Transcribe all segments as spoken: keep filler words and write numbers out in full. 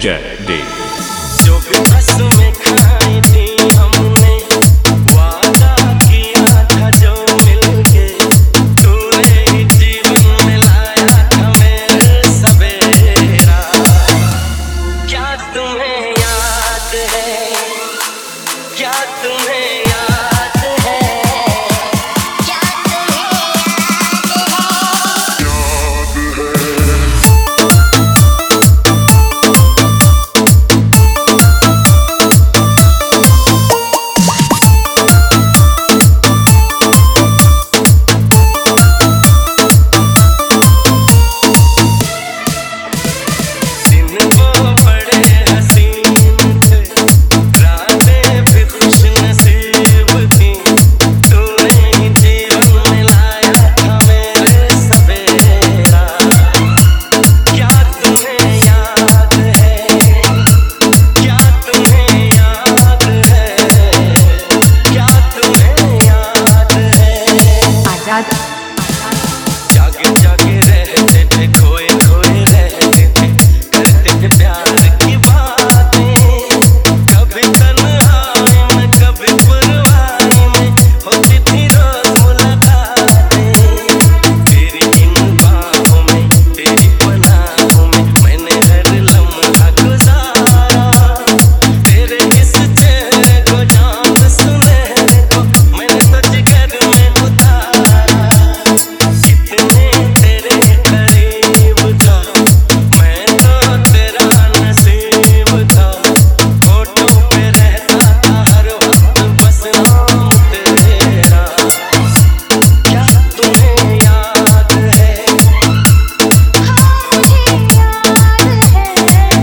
J D जो भी कसमें खाई थी हमने, वादा किया था जो मिलके, तूने ही जीवन में लाया था मेरे सवेरा। क्या तुम्हें याद है, क्या तुम्हें याद है, क्या तुम्हें जागे जागे रहते थे, खोए खोए रहते थे, करते थे प्यार की बातें। कभी तन्हाई में कभी परवाई में होती थी रोज मुलाकातें। तेरी इन बाहों में तेरी पनाहों में मैंने हर लम्हा गुजारा। तेरे इस चेहरे को जान सुनहरे को मैंने तो जिगर में उतारा। कितने तेरे करीब था मैं, तो तेरा नसीब था। होठों पे रहता था हर वक्त बस नाम तेरा। क्या तुम्हें याद है, हाँ मुझे याद है,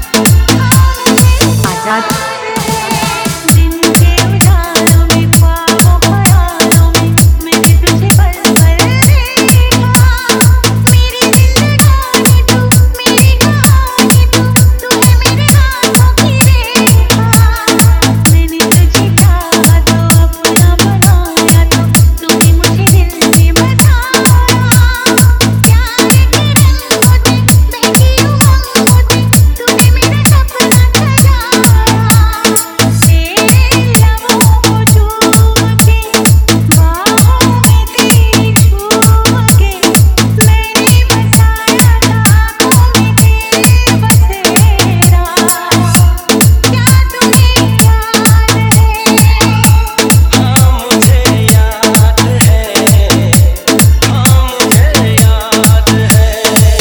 आजाद। दिन के उजालों में, ख्वाबों ख्यालों में मैंने तुझे पल पल देखा। मेरी जिंदगानी तू, मेरी कहानी तू, तू है मेरे हाथों की रेखा। मैंने तुझे चाहा तो अपना बनाया तो तूने मुझे दिल में बसाया। प्यार के रंग होते, बहकी उमंग होते, तूने मेरा सपना सजाया। तेरे लबों को चूम के, बाहों में तेरी छूम के, मैंने बसाया था आँखों में तेरे बसेरा। क्या तुम्हें याद है, हाँ मुझे याद है, हाँ मुझे याद है।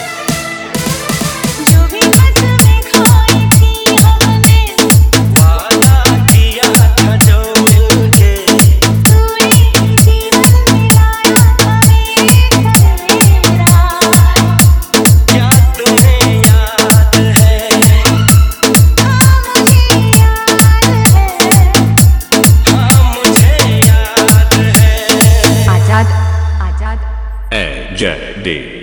जो भी कसमें खाई थी हमने, वादा किया था जो मिलके, तूने जीवन में लाया था मेरे सवेरा। क्या तुम्हें याद है, हाँ मुझे याद है, हाँ मुझे याद है। आजाद आजाद J D